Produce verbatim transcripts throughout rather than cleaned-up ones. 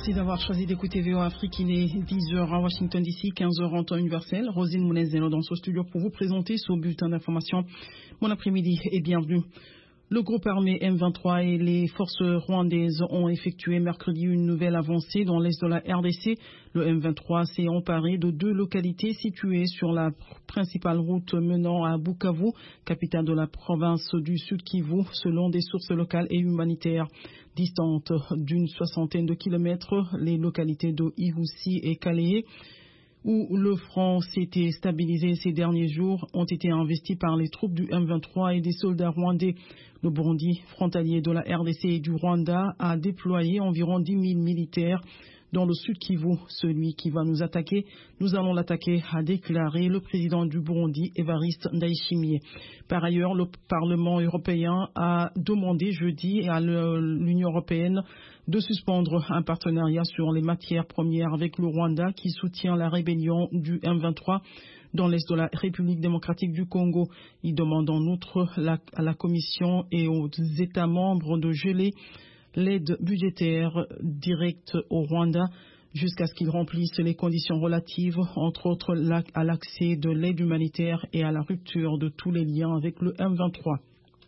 Merci d'avoir choisi d'écouter V O Afrique. Il est dix heures à Washington D C, quinze heures en temps universel. Rosine Mounezelo dans ce studio pour vous présenter ce bulletin d'information. Bon après-midi et bienvenue. Le groupe armé M vingt-trois et les forces rwandaises ont effectué mercredi une nouvelle avancée dans l'est de la R D C. Le M vingt-trois s'est emparé de deux localités situées sur la principale route menant à Bukavu, capitale de la province du Sud Kivu, selon des sources locales et humanitaires. Distantes d'une soixantaine de kilomètres, les localités de Ihusi et Kalehe, où le front s'était stabilisé ces derniers jours, ont été investis par les troupes du M vingt-trois et des soldats rwandais. Le Burundi, frontalier de la R D C et du Rwanda, a déployé environ dix mille militaires dans le Sud Kivu. Celui qui va nous attaquer, nous allons l'attaquer, a déclaré le président du Burundi, Evariste Ndayishimiye. Par ailleurs, le Parlement européen a demandé jeudi à l'Union européenne de suspendre un partenariat sur les matières premières avec le Rwanda qui soutient la rébellion du M vingt-trois dans l'est de la République démocratique du Congo. Il demande en outre la, à la Commission et aux États membres de geler l'aide budgétaire directe au Rwanda jusqu'à ce qu'ils remplissent les conditions relatives, entre autres à l'accès de l'aide humanitaire et à la rupture de tous les liens avec le M vingt-trois.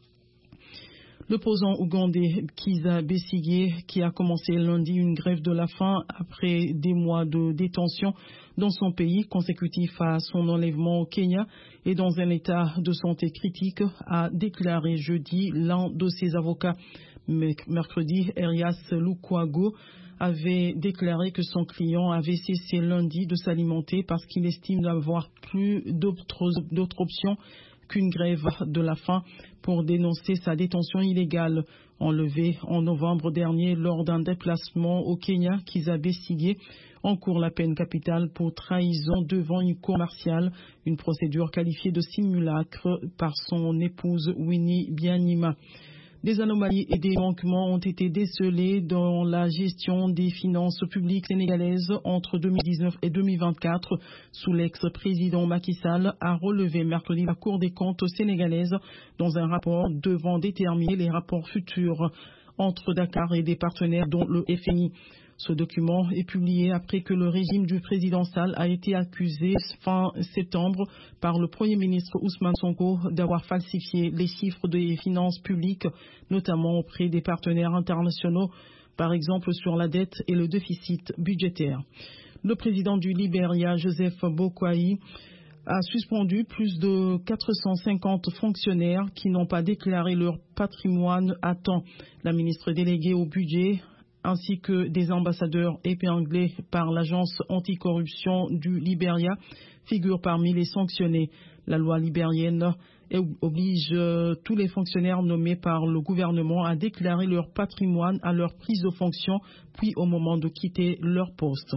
L'opposant ougandais Kizza Besigye, qui a commencé lundi une grève de la faim après des mois de détention dans son pays consécutif à son enlèvement au Kenya et dans un état de santé critique, a déclaré jeudi l'un de ses avocats. Mercredi, Erias Lukwago avait déclaré que son client avait cessé lundi de s'alimenter parce qu'il estime n'avoir plus d'autres, d'autres options qu'une grève de la faim pour dénoncer sa détention illégale. Enlevé en novembre dernier lors d'un déplacement au Kenya, Kizza Besigye encourt la peine capitale pour trahison devant une cour martiale, une procédure qualifiée de simulacre par son épouse Winnie Byanyima. Des anomalies et des manquements ont été décelés dans la gestion des finances publiques sénégalaises entre deux mille dix-neuf et deux mille vingt-quatre sous l'ex-président Macky Sall, a relevé mercredi la Cour des comptes sénégalaise dans un rapport devant déterminer les rapports futurs entre Dakar et des partenaires dont le F M I. Ce document est publié après que le régime du président Sall a été accusé fin septembre par le Premier ministre Ousmane Sonko d'avoir falsifié les chiffres des finances publiques, notamment auprès des partenaires internationaux, par exemple sur la dette et le déficit budgétaire. Le président du Libéria, Joseph Boakai, a suspendu plus de quatre cent cinquante fonctionnaires qui n'ont pas déclaré leur patrimoine à temps. La ministre déléguée au budget ainsi que des ambassadeurs épinglés par l'agence anticorruption du Libéria figurent parmi les sanctionnés. La loi libérienne oblige tous les fonctionnaires nommés par le gouvernement à déclarer leur patrimoine à leur prise de fonction, puis au moment de quitter leur poste.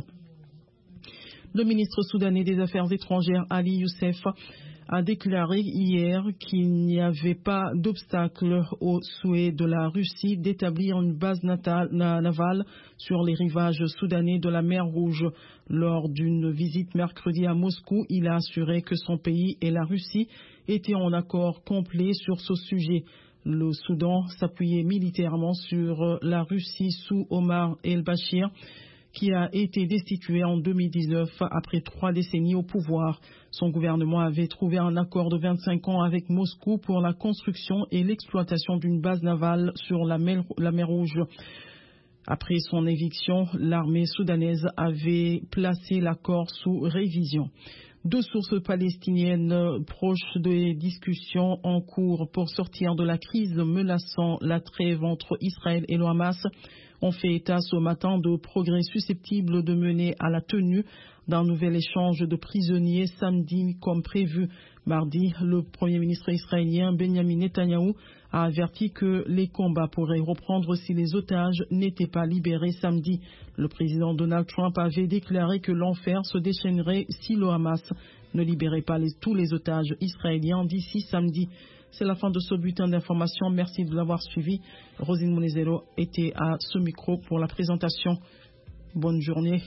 Le ministre soudanais des Affaires étrangères, Ali Youssef, a déclaré hier qu'il n'y avait pas d'obstacle au souhait de la Russie d'établir une base navale sur les rivages soudanais de la mer Rouge. Lors d'une visite mercredi à Moscou, il a assuré que son pays et la Russie étaient en accord complet sur ce sujet. Le Soudan s'appuyait militairement sur la Russie sous Omar el-Bashir, qui a été destitué en deux mille dix-neuf après trois décennies au pouvoir. Son gouvernement avait trouvé un accord de vingt-cinq ans avec Moscou pour la construction et l'exploitation d'une base navale sur la mer, la mer Rouge. Après son éviction, l'armée soudanaise avait placé l'accord sous révision. Deux sources palestiniennes proches des discussions en cours pour sortir de la crise menaçant la trêve entre Israël et le Hamas ont fait état ce matin de progrès susceptibles de mener à la tenue d'un nouvel échange de prisonniers samedi comme prévu. Mardi, le Premier ministre israélien Benjamin Netanyahou a averti que les combats pourraient reprendre si les otages n'étaient pas libérés samedi. Le président Donald Trump avait déclaré que l'enfer se déchaînerait si le Hamas ne libérait pas les, tous les otages israéliens d'ici samedi. C'est la fin de ce bulletin d'information. Merci de l'avoir suivi. Rosine Mounezelo était à ce micro pour la présentation. Bonne journée